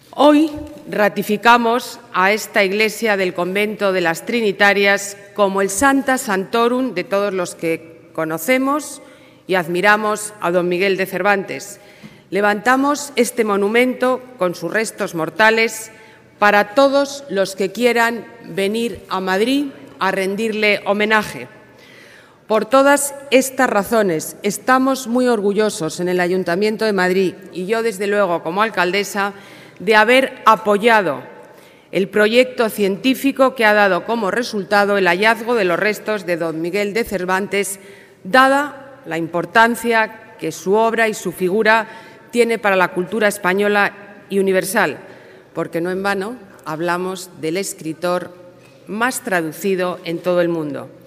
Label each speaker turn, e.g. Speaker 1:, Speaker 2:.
Speaker 1: Hoy ratificamos a esta Iglesia del Convento de las Trinitarias como el Sancta Sanctorum de todos los que conocemos y admiramos a don Miguel de Cervantes. Levantamos este monumento con sus restos mortales para todos los que quieran venir a Madrid a rendirle homenaje. Por todas estas razones, estamos muy orgullosos en el Ayuntamiento de Madrid y yo, desde luego, como alcaldesa, de haber apoyado el proyecto científico que ha dado como resultado el hallazgo de los restos de don Miguel de Cervantes, dada la importancia que su obra y su figura tiene para la cultura española y universal, porque no en vano hablamos del escritor más traducido en todo el mundo.